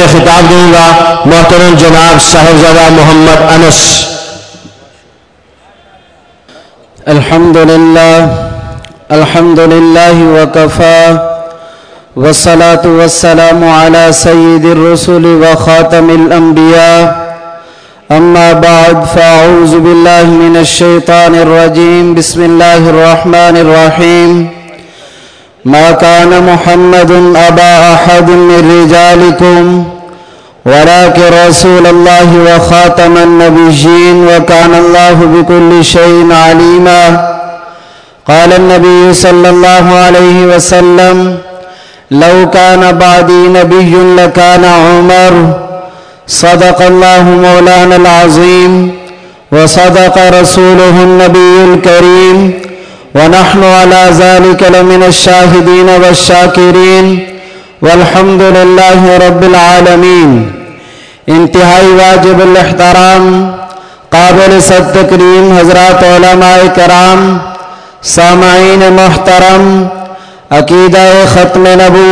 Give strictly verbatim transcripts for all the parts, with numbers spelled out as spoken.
خطاب دوں گا محترم جناب صاحبزادہ محمد انس۔ الحمد للہ الحمد للہ وکفا والصلاة والسلام على سید الرسل وخاتم الانبیاء اما بعد فاعوذ باللہ من الشیطان الرجیم بسم اللہ الرحمن الرحیم ما كان محمد أبا أحد من رجالكم ولكن رسول الله وخاتم النبيين وكان الله بكل شيء عليما قال النبي صلى الله عليه وسلم لو كان بعدي نبي لكان عمر صدق الله مولانا العظيم وصدق رسوله النبي الكريم ونحن على ذلك لمن الشاهدين والشاكرين والحمد لله رب العالمين۔ انتہائی واجب الاحترام قابل صد تکریم حضرات علماء کرام، سامعین محترم، عقیدہ ختم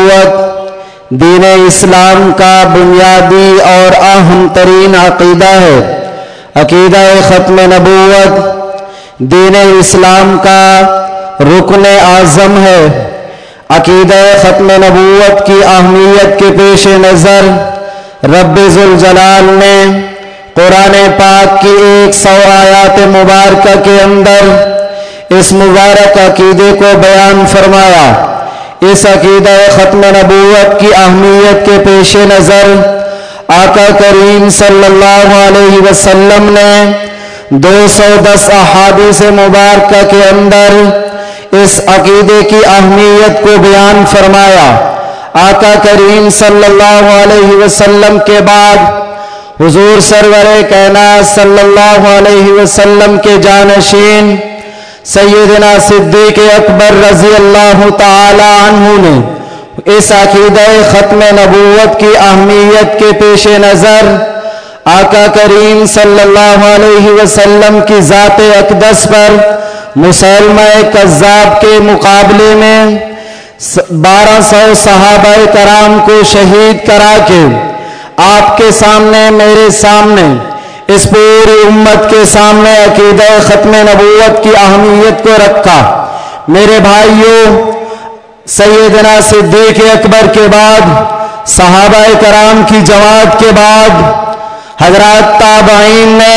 نبوت دین اسلام کا بنیادی اور اہم ترین عقیدہ ہے۔ عقیدہ ختم نبوت دین اسلام کا رکن اعظم ہے۔ عقیدہ ختم نبوت کی اہمیت کے پیش نظر رب ذوالجلال نے قرآن پاک کی ایک سو آیات مبارکہ کے اندر اس مبارک عقیدے کو بیان فرمایا۔ اس عقیدہ ختم نبوت کی اہمیت کے پیش نظر آقا کریم صلی اللہ علیہ وسلم نے دو سو دس احادیث مبارکہ کے اندر اس عقیدے کی اہمیت کو بیان فرمایا۔ آقا کریم صلی اللہ علیہ وسلم کے بعد حضور سرور کائنات صلی اللہ علیہ وسلم کے جانشین سیدنا صدیق اکبر رضی اللہ تعالی عنہ نے اس عقیدہ ختم نبوت کی اہمیت کے پیش نظر آقا کریم صلی اللہ علیہ وسلم کی ذات اقدس پر مسلمہ کذاب کے مقابلے میں بارہ سو صحابہ کرام کو شہید کرا کے آپ کے سامنے، میرے سامنے، اس پوری امت کے سامنے عقیدہ ختم نبوت کی اہمیت کو رکھا۔ میرے بھائیوں، سیدنا صدیق اکبر کے بعد، صحابہ کرام کی جماعت کے بعد حضرات تابعین نے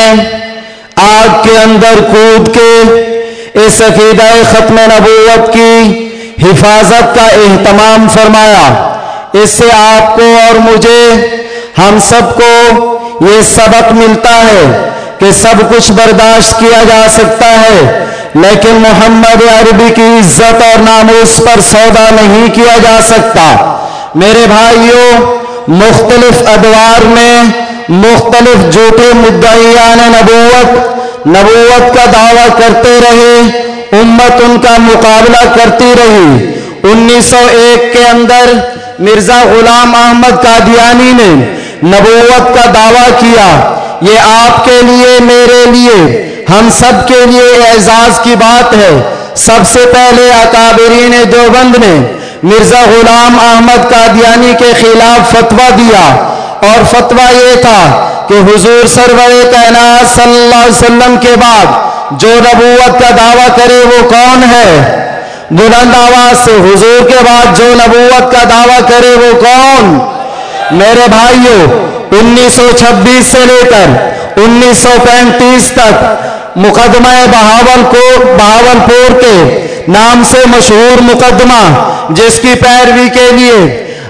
آگ کے اندر کود کے اس عقیدہ ختم نبوت کی حفاظت کا اہتمام فرمایا۔ اس سے آپ کو اور مجھے، ہم سب کو یہ سبق ملتا ہے کہ سب کچھ برداشت کیا جا سکتا ہے، لیکن محمد عربی کی عزت اور ناموس پر سودا نہیں کیا جا سکتا۔ میرے بھائیوں، مختلف ادوار میں مختلف جھوٹے مدعیان نبوت نبوت کا دعویٰ کرتے رہے، امت ان کا مقابلہ کرتی رہی۔ انیس سو ایک کے اندر مرزا غلام احمد قادیانی نے نبوت کا دعویٰ کیا۔ یہ آپ کے لیے، میرے لیے، ہم سب کے لیے اعزاز کی بات ہے۔ سب سے پہلے اکابرین دیوبند نے مرزا غلام احمد قادیانی کے خلاف فتویٰ دیا، اور فتویٰ یہ تھا کہ حضور سرور کائنات صلی اللہ علیہ وسلم کے بعد جو نبوت کا دعویٰ کرے وہ کون ہے؟ بلند آواز سے، حضور کے بعد جو نبوت کا دعویٰ کرے وہ کون؟ میرے بھائیوں، انیس سو چھبیس سے لے کر انیس سو پینتیس تک مقدمہ بہاول کو بہاول پور کے نام سے مشہور مقدمہ، جس کی پیروی کے لیے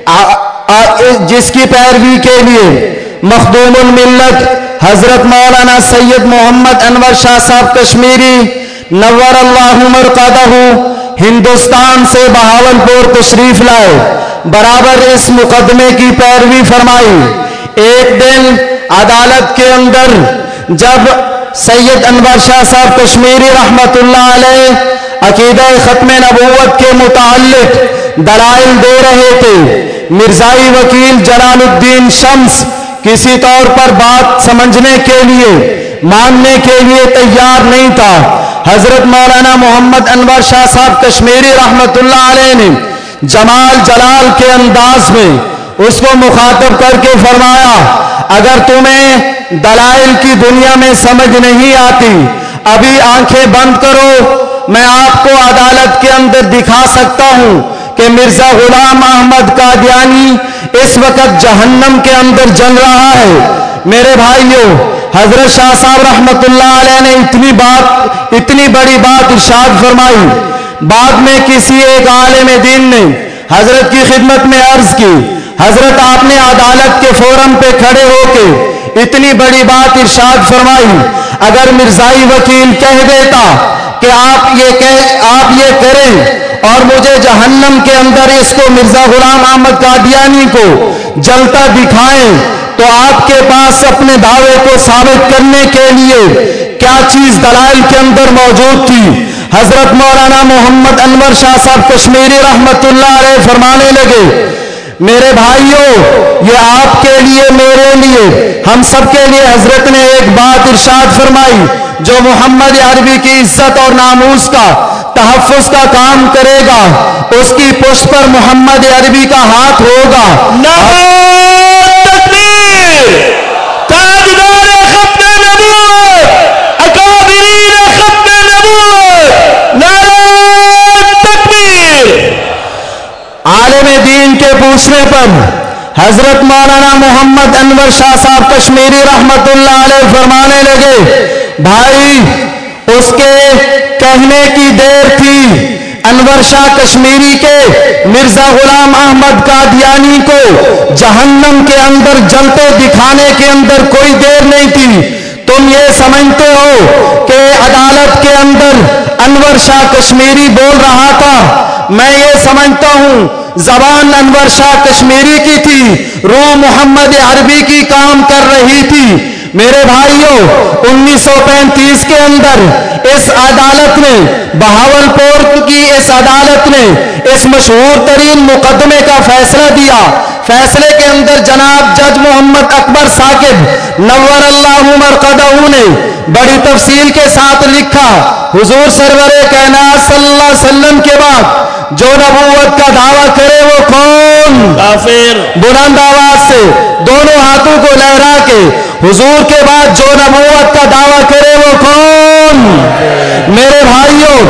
جس کی پیروی کے لیے مخدوم الملت حضرت مولانا سید محمد انور شاہ صاحب کشمیری نور اللہ مرقدہ ہندوستان سے بہاولپور تشریف لائے، برابر اس مقدمے کی پیروی فرمائی۔ ایک دن عدالت کے اندر جب سید انور شاہ صاحب کشمیری رحمت اللہ علیہ عقیدہ ختم نبوت کے متعلق دلائل دے رہے تھے، مرزائی وکیل جلال الدین شمس کسی طور پر بات سمجھنے کے لیے، ماننے کے لیے تیار نہیں تھا۔ حضرت مولانا محمد انور شاہ صاحب کشمیری رحمت اللہ علیہ نے جمال جلال کے انداز میں اس کو مخاطب کر کے فرمایا اگر تمہیں دلائل کی دنیا میں سمجھ نہیں آتی ابھی آنکھیں بند کرو میں آپ کو عدالت کے اندر دکھا سکتا ہوں کہ مرزا غلام احمد قادیانی اس وقت جہنم کے اندر جل رہا ہے۔ میرے بھائیوں حضرت شاہ صاحب رحمت اللہ علیہ نے اتنی بات اتنی بڑی بات ارشاد فرمائی، بعد میں کسی ایک عالم دین نے حضرت کی خدمت میں عرض کی حضرت آپ نے عدالت کے فورم پہ کھڑے ہو کے اتنی بڑی بات ارشاد فرمائی، اگر مرزائی وکیل کہہ دیتا کہ آپ یہ کہہ آپ یہ کریں اور مجھے جہنم کے اندر اس کو مرزا غلام احمد قادیانی کو جلتا دکھائیں تو آپ کے پاس اپنے دعوے کو ثابت کرنے کے لیے کیا چیز دلائل کے اندر موجود تھی؟ حضرت مولانا محمد انور شاہ صاحب کشمیری رحمت اللہ علیہ فرمانے لگے میرے بھائیوں یہ آپ کے لیے میرے لیے ہم سب کے لیے حضرت نے ایک بات ارشاد فرمائی جو محمد عربی کی عزت اور ناموس کا تحفظ کا کام کرے گا اس کی پشت پر محمد عربی کا ہاتھ ہوگا۔ نعرہ تکبیر، تاجدار ختم نبوت، اکابرین ختم نبوت، نعرہ تکبیر۔ عالم دین کے پوچھنے پر حضرت مولانا محمد انور شاہ صاحب کشمیری رحمت اللہ علیہ فرمانے لگے بھائی اس کے کہنے کی دیر تھی، انور شاہ کشمیری کے مرزا غلام احمد قادیانی کو جہنم کے اندر جلتے دکھانے کے اندر کوئی دیر نہیں تھی۔ تم یہ سمجھتے ہو کہ عدالت کے اندر انور شاہ کشمیری بول رہا تھا، میں یہ سمجھتا ہوں زبان انور شاہ کشمیری کی تھی، روح محمد عربی کی کام کر رہی تھی۔ میرے بھائیوں انیس سو پینتیس کے اندر اس عدالت نے بہاولپور کی اس عدالت نے اس مشہور ترین مقدمے کا فیصلہ دیا۔ فیصلے کے اندر جناب جج محمد اکبر ثاقب نور اللہ مرقدہ نے بڑی تفصیل کے ساتھ لکھا حضور سرور کائنات صلی اللہ علیہ وسلم کے بعد جو نبوت کا دعویٰ کرے وہ کون؟ کافر۔ بلند آواز سے دونوں ہاتھوں کو لہرا کے حضور کے بعد جو نبوت کا دعویٰ کرے وہ کون؟ میرے بھائیوں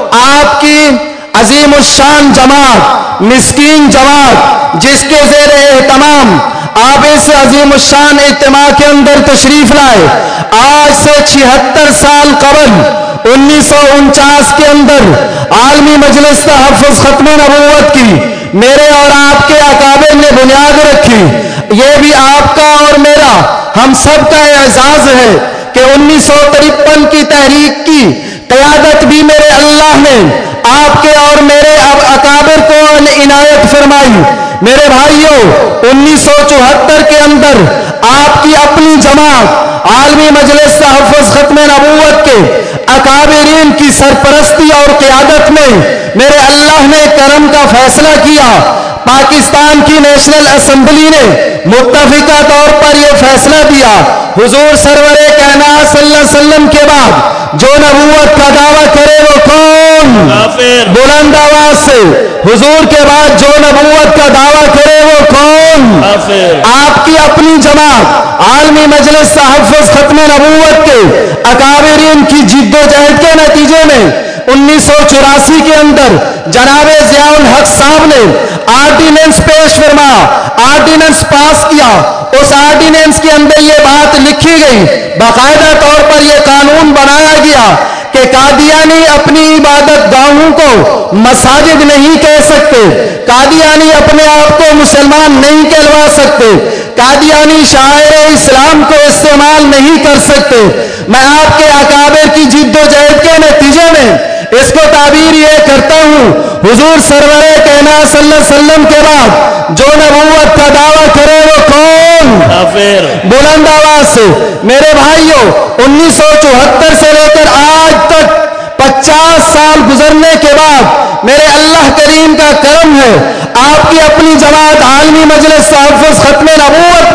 آپ کی عظیم الشان جماعت مسکین جماعت جس کے زیر اہتمام آپ اس عظیم الشان اجتماع کے اندر تشریف لائے، آج سے چھہتر سال قبل انیس سو انچاس کے اندر عالمی مجلس تحفظ ختم نبوت کی میرے اور آپ کے اکابر نے بنیاد رکھی۔ یہ بھی آپ کا اور میرا ہم سب کا اعزاز ہے کہ انیس سو ترپن کی تحریک کی قیادت بھی میرے اللہ نے آپ کے اور میرے اکابر کو عنایت فرمائی۔ میرے بھائیوں انیس سو چوہتر کے اندر آپ کی اپنی جماعت عالمی مجلس تحفظ ختم نبوت کے اکابرین کی سرپرستی اور قیادت میں میرے اللہ نے کرم کا فیصلہ کیا۔ پاکستان کی نیشنل اسمبلی نے متفقہ طور پر یہ فیصلہ دیا حضور سرور کائنات صلی اللہ علیہ وسلم کے بعد جو نبوت کا دعویٰ کرے وہ کون؟ کافر۔ بلند آواز سے حضور کے بعد جو نبوت کا دعویٰ کرے وہ کون؟ کافر۔ آپ کی اپنی جماعت عالمی مجلس تحفظ ختم نبوت کے اکابرین کی جد و جہد کے نتیجے میں انیس سو چوراسی کے اندر جناب ضیاء الحق صاحب نے آرڈیننس پیش فرمایا، آرڈیننس پاس کیا۔ اس آرڈیننس کے اندر یہ بات لکھی گئی، باقاعدہ طور پر یہ قانون بنایا گیا کہ قادیانی اپنی عبادت گاہوں کو مساجد نہیں کہہ سکتے، قادیانی اپنے آپ کو مسلمان نہیں کہلوا سکتے، قادیانی شاعر اسلام کو استعمال نہیں کر سکتے۔ میں آپ کے اکابر کی جد و جہد کے نتیجے میں اس کو تعبیر یہ کرتا ہوں حضور سرور کائنات صلی اللہ علیہ وسلم کے بعد جو نبوت کا دعویٰ کرے وہ کون؟ کافر۔ بلند آواز سے میرے بھائیوں انیس سو چوہتر سے لے کر آج تک پچاس سال گزرنے کے بعد میرے اللہ کریم کا کرم ہے آپ کی اپنی جماعت عالمی مجلس تحفظ ختم نبوت پر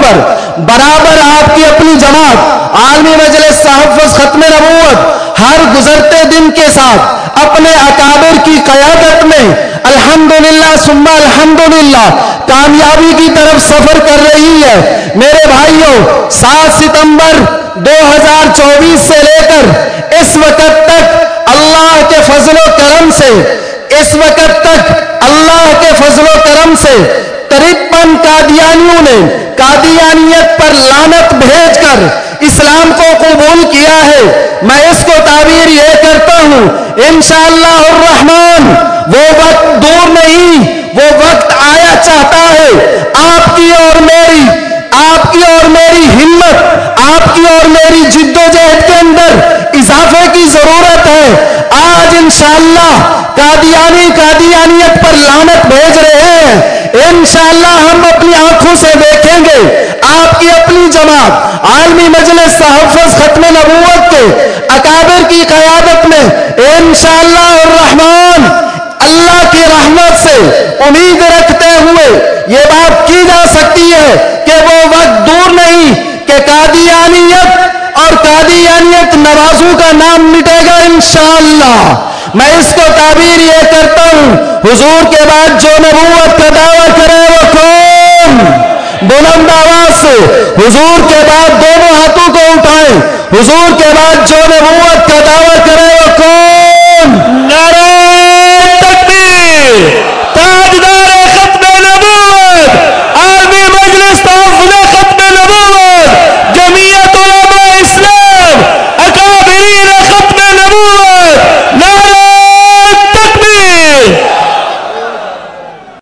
پر برابر آپ کی اپنی جماعت عالمی مجلس تحفظ ختم نبوت ہر گزرتے دن کے ساتھ اپنے اکابر کی قیادت میں الحمدللہ ثم الحمدللہ کامیابی کی طرف سفر کر رہی ہے۔ میرے بھائیوں، سات ستمبر دو ہزار چوبیس سے لے کر اس وقت تک اللہ کے فضل و کرم سے اس وقت تک اللہ کے فضل و کرم سے ترپن قادیانیوں نے قادیانیت پر لعنت بھیج کر اسلام کو قبول کیا ہے۔ میں اس کو تعبیر یہ کرتا ہوں، انشاءاللہ الرحمن وہ وقت دور نہیں، وہ وقت آیا چاہتا ہے۔ آپ کی اور میری آپ کی اور میری ہمت، آپ کی اور میری جد و جہد کے اندر اضافے کی ضرورت ہے۔ آج انشاءاللہ قادیانی قادیانیت پر لعنت بھیج رہے ہیں، انشاءاللہ ہم اپنی آنکھوں سے دیکھیں گے آپ کی اپنی جماعت عالمی مجلس تحفظ ختم نبوت کے اکابر کی قیادت میں انشاءاللہ الرحمن اللہ کی رحمت سے امید رکھتے ہوئے یہ بات کی جا سکتی ہے کہ وہ وقت دور نہیں کہ قادیانیت اور قادیانیت نوازوں کا نام مٹے گا انشاءاللہ۔ میں اس کو تعبیر یہ کرتا ہوں، حضور کے بعد جو نبوت کا دعویٰ کرے وہ کون؟ بلند آواز سے حضور کے بعد دونوں ہاتھوں کو اٹھائیں، حضور کے بعد جو نبوت